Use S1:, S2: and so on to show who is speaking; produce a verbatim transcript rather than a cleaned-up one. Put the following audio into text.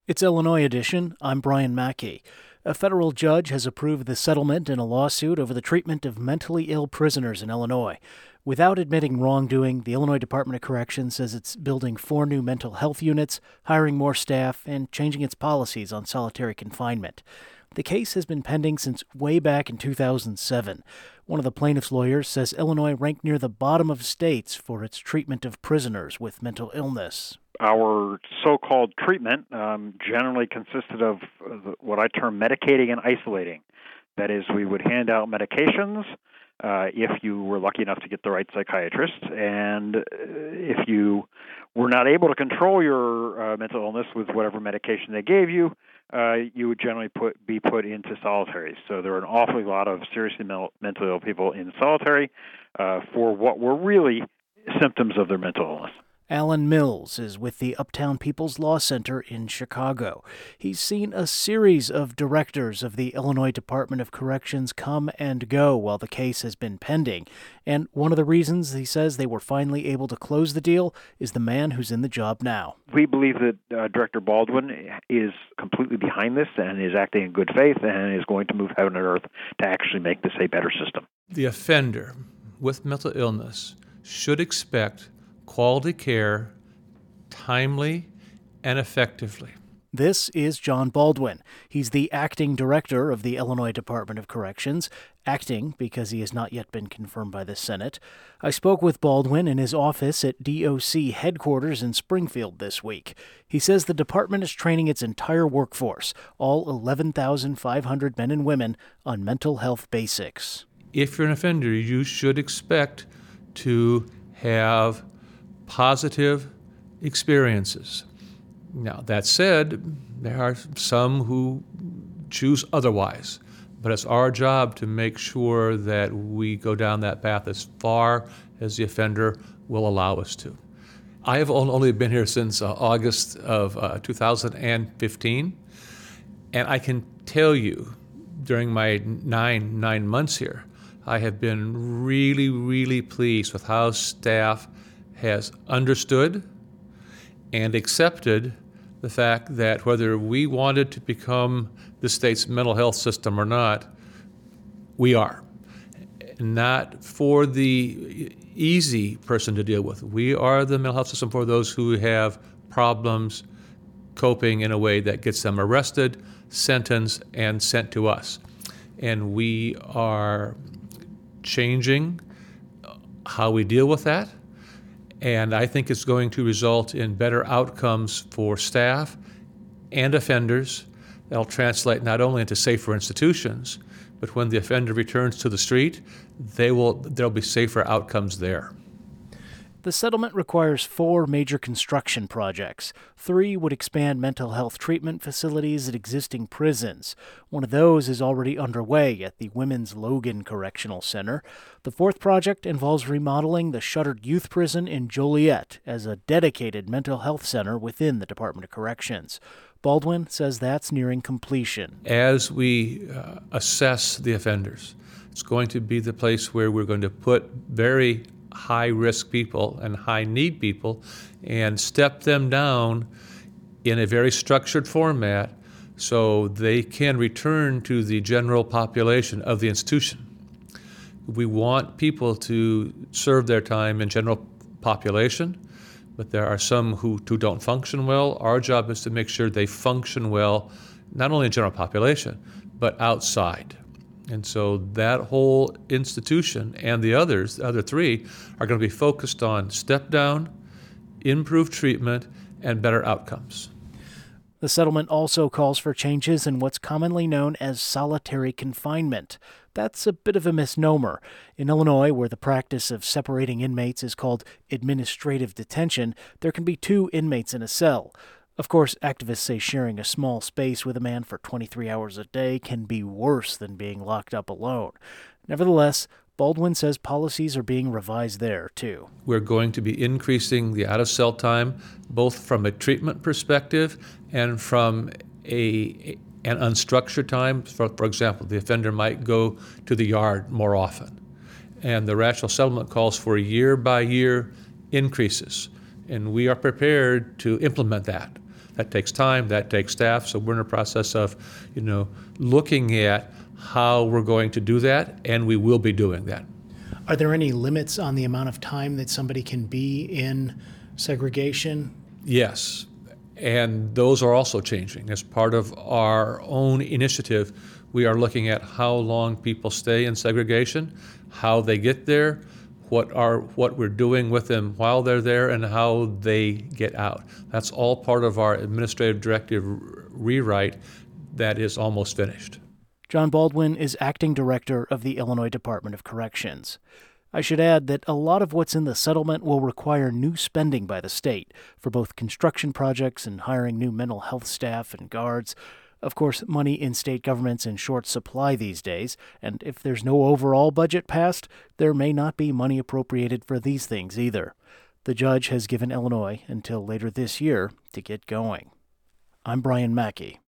S1: It's Illinois Edition. I'm Brian Mackey. A federal judge has approved the settlement in a lawsuit over the treatment of mentally ill prisoners in Illinois. Without admitting wrongdoing, the Illinois Department of Corrections says it's building four new mental health units, hiring more staff, and changing its policies on solitary confinement. The case has been pending since way back in two thousand seven. One of the plaintiff's lawyers says Illinois ranked near the bottom of states for its treatment of prisoners with mental illness.
S2: Our so-called treatment um, generally consisted of uh, what I term medicating and isolating. That is, we would hand out medications uh, if you were lucky enough to get the right psychiatrist, and uh, if you were not able to control your uh, mental illness with whatever medication they gave you, uh, you would generally put be put into solitary. So there are an awful lot of seriously mental, mentally ill people in solitary uh, for what were really symptoms of their mental illness.
S1: Alan Mills is with the Uptown People's Law Center in Chicago. He's seen a series of directors of the Illinois Department of Corrections come and go while the case has been pending. And one of the reasons he says they were finally able to close the deal is the man who's in the job now.
S2: We believe that uh, Director Baldwin is completely behind this and is acting in good faith and is going to move heaven and earth to actually make this a better system.
S3: The offender with mental illness should expect quality care, timely and effectively.
S1: This is John Baldwin. He's the acting director of the Illinois Department of Corrections, acting because he has not yet been confirmed by the Senate. I spoke with Baldwin in his office at D O C headquarters in Springfield this week. He says the department is training its entire workforce, all eleven thousand five hundred men and women, on mental health basics.
S3: If you're an offender, you should expect to have positive experiences. Now, that said, there are some who choose otherwise, but it's our job to make sure that we go down that path as far as the offender will allow us to. I have only been here since uh, August of uh, two thousand fifteen, and I can tell you during my nine, nine months here, I have been really, really pleased with how staff has understood and accepted the fact that whether we wanted to become the state's mental health system or not, we are. Not for the easy person to deal with. We are the mental health system for those who have problems coping in a way that gets them arrested, sentenced, and sent to us. And we are changing how we deal with that. And I think it's going to result in better outcomes for staff and offenders. That'll translate not only into safer institutions, but when the offender returns to the street, they will there'll be safer outcomes there.
S1: The settlement requires four major construction projects. Three would expand mental health treatment facilities at existing prisons. One of those is already underway at the Women's Logan Correctional Center. The fourth project involves remodeling the shuttered youth prison in Joliet as a dedicated mental health center within the Department of Corrections. Baldwin says that's nearing completion.
S3: As we uh, assess the offenders, it's going to be the place where we're going to put very high-risk people and high-need people and step them down in a very structured format so they can return to the general population of the institution. We want people to serve their time in general population, but there are some who, who don't function well. Our job is to make sure they function well, not only in general population, but outside. And so that whole institution and the others, the other three, are going to be focused on step down, improved treatment, and better outcomes.
S1: The settlement also calls for changes in what's commonly known as solitary confinement. That's a bit of a misnomer. In Illinois, where the practice of separating inmates is called administrative detention, there can be two inmates in a cell. Of course, activists say sharing a small space with a man for twenty-three hours a day can be worse than being locked up alone. Nevertheless, Baldwin says policies are being revised there, too.
S3: We're going to be increasing the out-of-cell time, both from a treatment perspective and from a an unstructured time. For, for example, the offender might go to the yard more often. And the rational settlement calls for year-by-year increases, and we are prepared to implement that. That takes time, that takes staff, so we're in a process of, you know, looking at how we're going to do that, and we will be doing that.
S1: Are there any limits on the amount of time that somebody can be in segregation?
S3: Yes, and those are also changing. As part of our own initiative, we are looking at how long people stay in segregation, how they get there, what are what we're doing with them while they're there, and how they get out. That's all part of our administrative directive rewrite that is almost finished.
S1: John Baldwin is acting director of the Illinois Department of Corrections. I should add that a lot of what's in the settlement will require new spending by the state for both construction projects and hiring new mental health staff and guards. Of course, money in state government's in short supply these days, and if there's no overall budget passed, there may not be money appropriated for these things either. The judge has given Illinois until later this year to get going. I'm Brian Mackey.